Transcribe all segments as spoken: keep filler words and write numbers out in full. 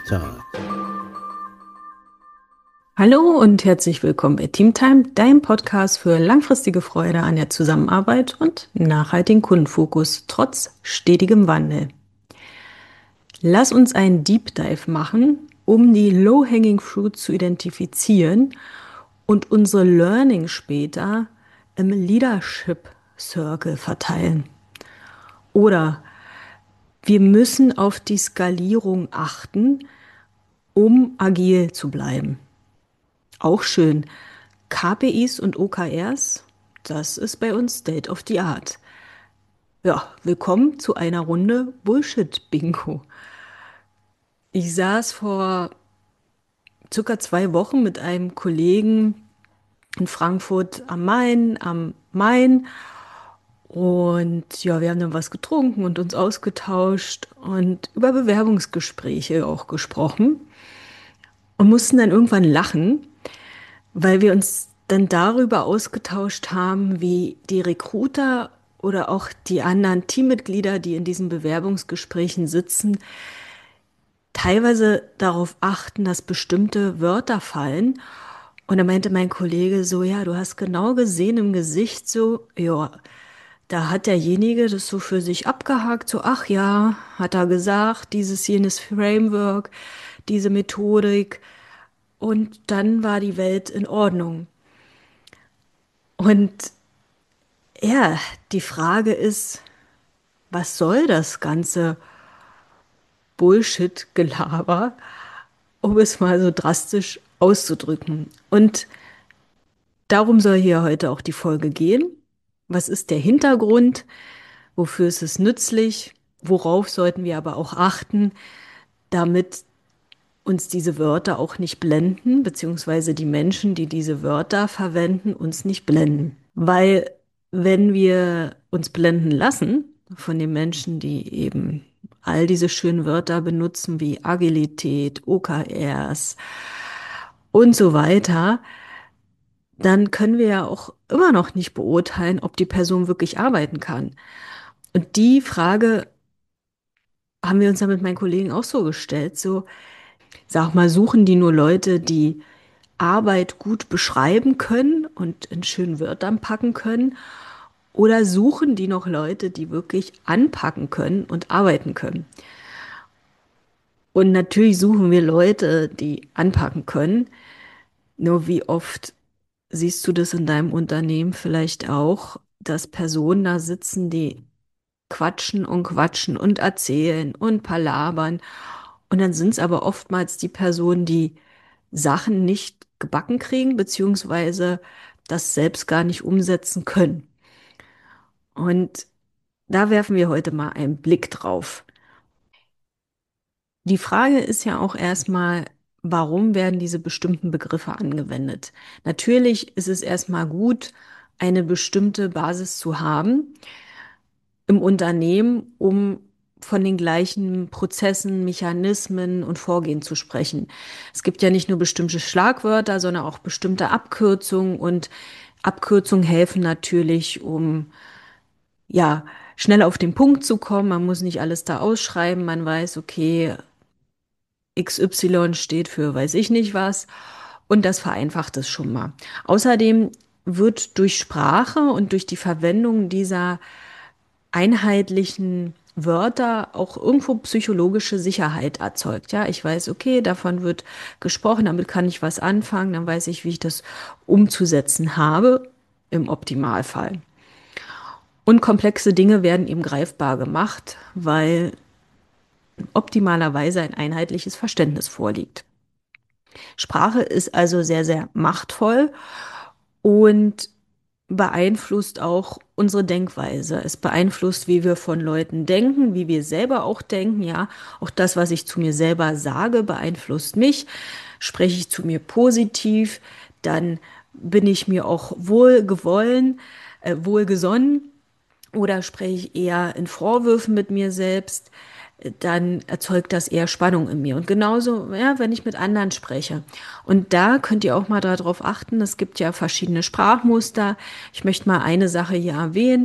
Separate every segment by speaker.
Speaker 1: Talk.
Speaker 2: Hallo und herzlich willkommen bei Teamtime, deinem Podcast für langfristige Freude an der Zusammenarbeit und nachhaltigen Kundenfokus trotz stetigem Wandel. Lass uns einen Deep Dive machen, um die Low-Hanging Fruit zu identifizieren und unsere Learning später im Leadership Circle verteilen. Oder wir müssen auf die Skalierung achten, um agil zu bleiben. Auch schön. K P Is und O K Rs, das ist bei uns State of the Art. Ja, willkommen zu einer Runde Bullshit-Bingo. Ich saß vor circa zwei Wochen mit einem Kollegen in Frankfurt am Main, am Main. Und ja, wir haben dann was getrunken und uns ausgetauscht und über Bewerbungsgespräche auch gesprochen und mussten dann irgendwann lachen, weil wir uns dann darüber ausgetauscht haben, wie die Recruiter oder auch die anderen Teammitglieder, die in diesen Bewerbungsgesprächen sitzen, teilweise darauf achten, dass bestimmte Wörter fallen. Und da meinte mein Kollege so, ja, du hast genau gesehen im Gesicht so, ja, da hat derjenige das so für sich abgehakt, so, ach ja, hat er gesagt, dieses jenes Framework, diese Methodik. Und dann war die Welt in Ordnung. Und ja, die Frage ist, was soll das ganze Bullshit-Gelaber, um es mal so drastisch auszudrücken? Und darum soll hier heute auch die Folge gehen. Was ist der Hintergrund? Wofür ist es nützlich? Worauf sollten wir aber auch achten, damit uns diese Wörter auch nicht blenden, beziehungsweise die Menschen, die diese Wörter verwenden, uns nicht blenden. Weil wenn wir uns blenden lassen von den Menschen, die eben all diese schönen Wörter benutzen wie Agilität, O K Rs und so weiter, dann können wir ja auch immer noch nicht beurteilen, ob die Person wirklich arbeiten kann. Und die Frage haben wir uns dann mit meinen Kollegen auch so gestellt, so, sag mal, suchen die nur Leute, die Arbeit gut beschreiben können und in schönen Wörtern packen können? Oder suchen die noch Leute, die wirklich anpacken können und arbeiten können? Und natürlich suchen wir Leute, die anpacken können. Nur wie oft siehst du das in deinem Unternehmen vielleicht auch, dass Personen da sitzen, die quatschen und quatschen und erzählen und palabern. Und dann sind es aber oftmals die Personen, die Sachen nicht gebacken kriegen, beziehungsweise das selbst gar nicht umsetzen können. Und da werfen wir heute mal einen Blick drauf. Die Frage ist ja auch erstmal, warum werden diese bestimmten Begriffe angewendet? Natürlich ist es erstmal gut, eine bestimmte Basis zu haben im Unternehmen, um von den gleichen Prozessen, Mechanismen und Vorgehen zu sprechen. Es gibt ja nicht nur bestimmte Schlagwörter, sondern auch bestimmte Abkürzungen und Abkürzungen helfen natürlich, um ja schnell auf den Punkt zu kommen. Man muss nicht alles da ausschreiben. Man weiß, okay, X Y steht für weiß ich nicht was und das vereinfacht es schon mal. Außerdem wird durch Sprache und durch die Verwendung dieser einheitlichen Wörter auch irgendwo psychologische Sicherheit erzeugt. Ja, ich weiß, okay, davon wird gesprochen, damit kann ich was anfangen, dann weiß ich, wie ich das umzusetzen habe, im Optimalfall. Und komplexe Dinge werden eben greifbar gemacht, weil optimalerweise ein einheitliches Verständnis vorliegt. Sprache ist also sehr, sehr machtvoll und beeinflusst auch unsere Denkweise. Es beeinflusst, wie wir von Leuten denken, wie wir selber auch denken. Ja, auch das, was ich zu mir selber sage, beeinflusst mich. Spreche ich zu mir positiv, dann bin ich mir auch wohlgewollen, äh, wohlgesonnen. Oder spreche ich eher in Vorwürfen mit mir selbst, dann erzeugt das eher Spannung in mir. Und genauso, ja, wenn ich mit anderen spreche. Und da könnt ihr auch mal darauf achten, es gibt ja verschiedene Sprachmuster. Ich möchte mal eine Sache hier erwähnen.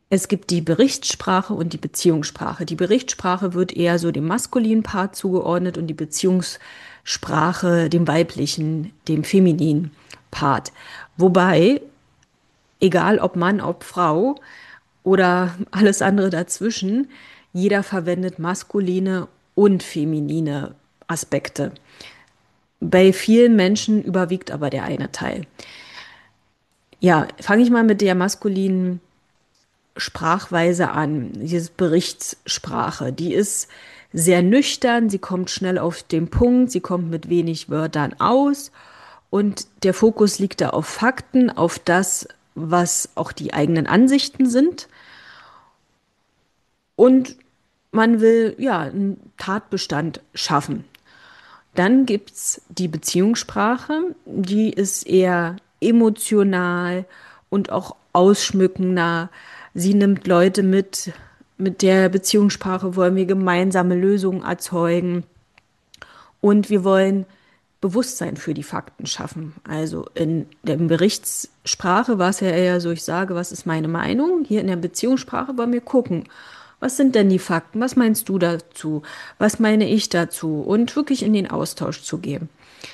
Speaker 2: Es gibt die Berichtssprache und die Beziehungssprache. Die Berichtssprache wird eher so dem maskulinen Part zugeordnet und die Beziehungssprache dem weiblichen, dem femininen Part. Wobei, egal ob Mann, ob Frau oder alles andere dazwischen, jeder verwendet maskuline und feminine Aspekte. Bei vielen Menschen überwiegt aber der eine Teil. Ja, fange ich mal mit der maskulinen Sprachweise an, diese Berichtssprache. Die ist sehr nüchtern, sie kommt schnell auf den Punkt, sie kommt mit wenig Wörtern aus und der Fokus liegt da auf Fakten, auf das, was auch die eigenen Ansichten sind. Und man will ja einen Tatbestand schaffen. Dann gibt es die Beziehungssprache, die ist eher emotional und auch ausschmückender. Sie nimmt Leute mit. Mit der Beziehungssprache wollen wir gemeinsame Lösungen erzeugen und wir wollen Bewusstsein für die Fakten schaffen. Also in der Berichtssprache war es ja eher so, ich sage, was ist meine Meinung? Hier in der Beziehungssprache wollen wir gucken, was sind denn die Fakten? Was meinst du dazu? Was meine ich dazu? Und wirklich in den Austausch zu gehen.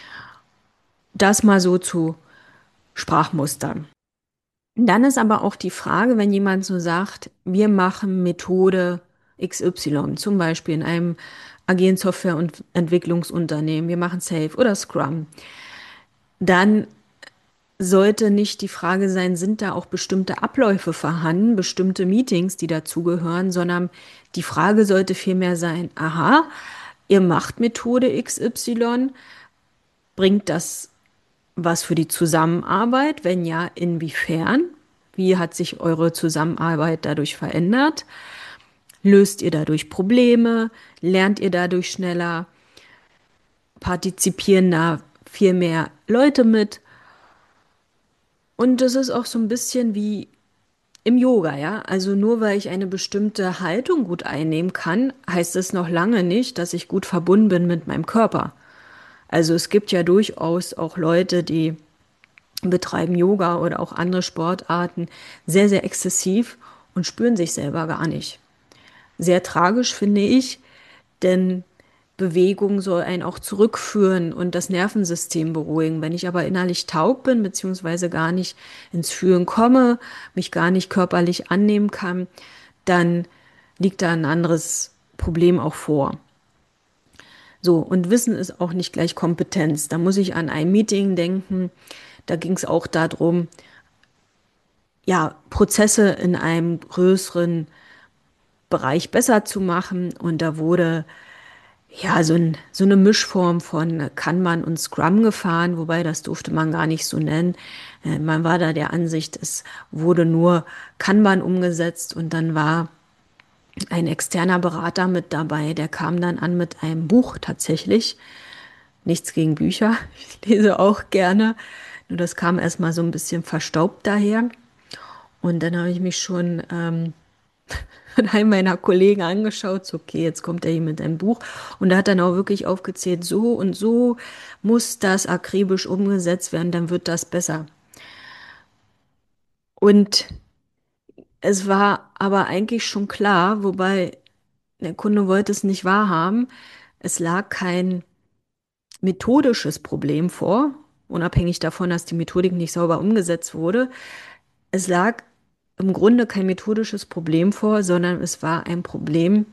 Speaker 2: Das mal so zu Sprachmustern. Dann ist aber auch die Frage, wenn jemand so sagt, wir machen Methode X Y, zum Beispiel in einem agilen Software- und Entwicklungsunternehmen, wir machen Safe oder Scrum, dann sollte nicht die Frage sein, sind da auch bestimmte Abläufe vorhanden, bestimmte Meetings, die dazugehören, sondern die Frage sollte vielmehr sein, aha, ihr macht Methode X Y, bringt das was für die Zusammenarbeit? Wenn ja, inwiefern? Wie hat sich eure Zusammenarbeit dadurch verändert? Löst ihr dadurch Probleme? Lernt ihr dadurch schneller? Partizipieren da viel mehr Leute mit? Und das ist auch so ein bisschen wie im Yoga, ja. Also nur weil ich eine bestimmte Haltung gut einnehmen kann, heißt es noch lange nicht, dass ich gut verbunden bin mit meinem Körper. Also es gibt ja durchaus auch Leute, die betreiben Yoga oder auch andere Sportarten sehr, sehr exzessiv und spüren sich selber gar nicht. Sehr tragisch finde ich, denn Bewegung soll einen auch zurückführen und das Nervensystem beruhigen. Wenn ich aber innerlich taub bin, beziehungsweise gar nicht ins Fühlen komme, mich gar nicht körperlich annehmen kann, dann liegt da ein anderes Problem auch vor. So, und Wissen ist auch nicht gleich Kompetenz. Da muss ich an ein Meeting denken. Da ging es auch darum, ja, Prozesse in einem größeren Bereich besser zu machen. Und da wurde ja so, ein, so eine Mischform von Kanban und Scrum gefahren, wobei das durfte man gar nicht so nennen. Äh, Man war da der Ansicht, es wurde nur Kanban umgesetzt und dann war ein externer Berater mit dabei, der kam dann an mit einem Buch tatsächlich. Nichts gegen Bücher, ich lese auch gerne. Nur das kam erstmal so ein bisschen verstaubt daher. Und dann habe ich mich schon ähm, von einem meiner Kollegen angeschaut, so, okay, jetzt kommt er hier mit einem Buch. Und er hat dann auch wirklich aufgezählt, so und so muss das akribisch umgesetzt werden, dann wird das besser. Und es war aber eigentlich schon klar, wobei der Kunde wollte es nicht wahrhaben, es lag kein methodisches Problem vor, unabhängig davon, dass die Methodik nicht sauber umgesetzt wurde. Es lag im Grunde kein methodisches Problem vor, sondern es war ein Problem,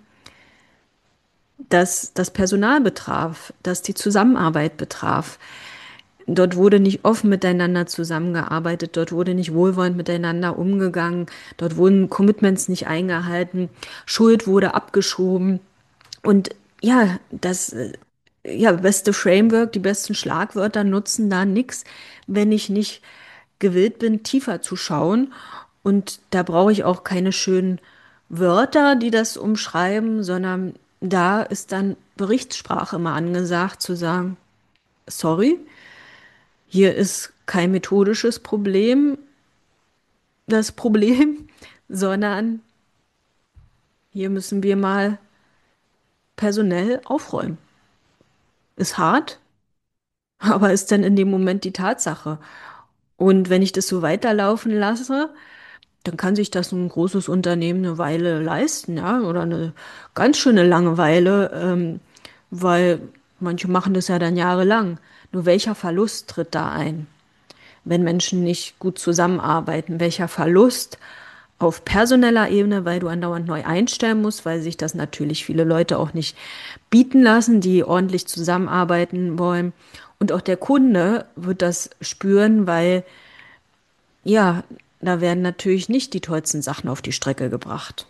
Speaker 2: das das Personal betraf, das die Zusammenarbeit betraf. Dort wurde nicht offen miteinander zusammengearbeitet, dort wurde nicht wohlwollend miteinander umgegangen, dort wurden Commitments nicht eingehalten, Schuld wurde abgeschoben. Und ja, das äh, ja, beste Framework, die besten Schlagwörter nutzen da nichts, wenn ich nicht gewillt bin, tiefer zu schauen. Und da brauche ich auch keine schönen Wörter, die das umschreiben, sondern da ist dann Berichtssprache mal angesagt, zu sagen, sorry, hier ist kein methodisches Problem das Problem, sondern hier müssen wir mal personell aufräumen. Ist hart, aber ist dann in dem Moment die Tatsache. Und wenn ich das so weiterlaufen lasse, dann kann sich das ein großes Unternehmen eine Weile leisten, ja, oder eine ganz schöne Langeweile, ähm, weil manche machen das ja dann jahrelang. Nur welcher Verlust tritt da ein, wenn Menschen nicht gut zusammenarbeiten? Welcher Verlust auf personeller Ebene, weil du andauernd neu einstellen musst, weil sich das natürlich viele Leute auch nicht bieten lassen, die ordentlich zusammenarbeiten wollen. Und auch der Kunde wird das spüren, weil ja, da werden natürlich nicht die tollsten Sachen auf die Strecke gebracht.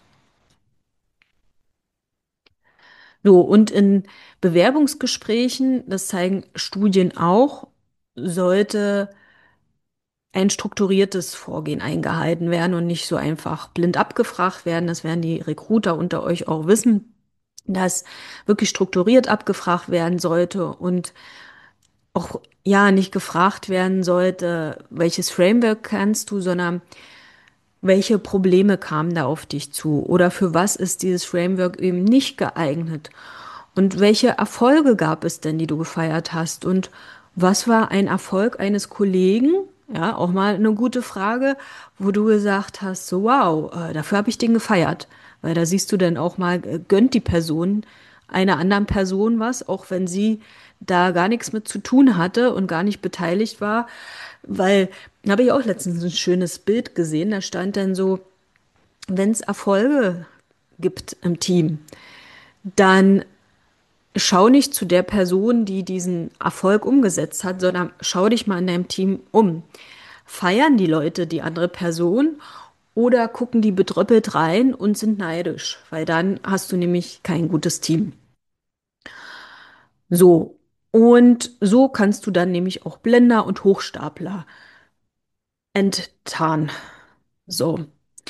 Speaker 2: So, und in Bewerbungsgesprächen, das zeigen Studien auch, sollte ein strukturiertes Vorgehen eingehalten werden und nicht so einfach blind abgefragt werden. Das werden die Recruiter unter euch auch wissen, dass wirklich strukturiert abgefragt werden sollte und auch ja nicht gefragt werden sollte, welches Framework kannst du, sondern welche Probleme kamen da auf dich zu oder für was ist dieses Framework eben nicht geeignet und welche Erfolge gab es denn, die du gefeiert hast und was war ein Erfolg eines Kollegen? Ja, auch mal eine gute Frage, wo du gesagt hast, so wow, äh, dafür habe ich den gefeiert, weil da siehst du dann auch mal, äh, gönnt die Person einer anderen Person was, auch wenn sie da gar nichts mit zu tun hatte und gar nicht beteiligt war, weil, da habe ich auch letztens ein schönes Bild gesehen, da stand dann so, wenn es Erfolge gibt im Team, dann schau nicht zu der Person, die diesen Erfolg umgesetzt hat, sondern schau dich mal in deinem Team um. Feiern die Leute die andere Person oder gucken die bedröppelt rein und sind neidisch? Weil dann hast du nämlich kein gutes Team. So. Und so kannst du dann nämlich auch Blender und Hochstapler enttarnen. So.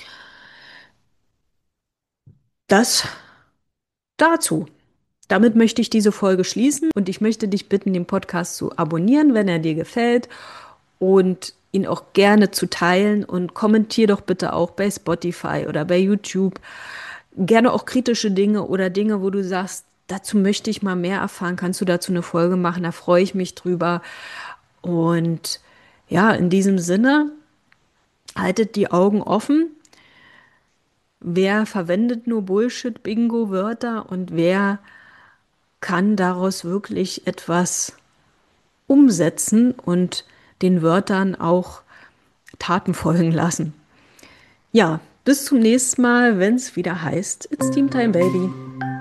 Speaker 2: Das dazu. Damit möchte ich diese Folge schließen und ich möchte dich bitten, den Podcast zu abonnieren, wenn er dir gefällt und ihn auch gerne zu teilen und kommentier doch bitte auch bei Spotify oder bei YouTube. Gerne auch kritische Dinge oder Dinge, wo du sagst, dazu möchte ich mal mehr erfahren. Kannst du dazu eine Folge machen? Da freue ich mich drüber. Und ja, in diesem Sinne, haltet die Augen offen. Wer verwendet nur Bullshit-Bingo-Wörter und wer kann daraus wirklich etwas umsetzen und den Wörtern auch Taten folgen lassen. Ja, bis zum nächsten Mal, wenn es wieder heißt, It's Team Time, Baby.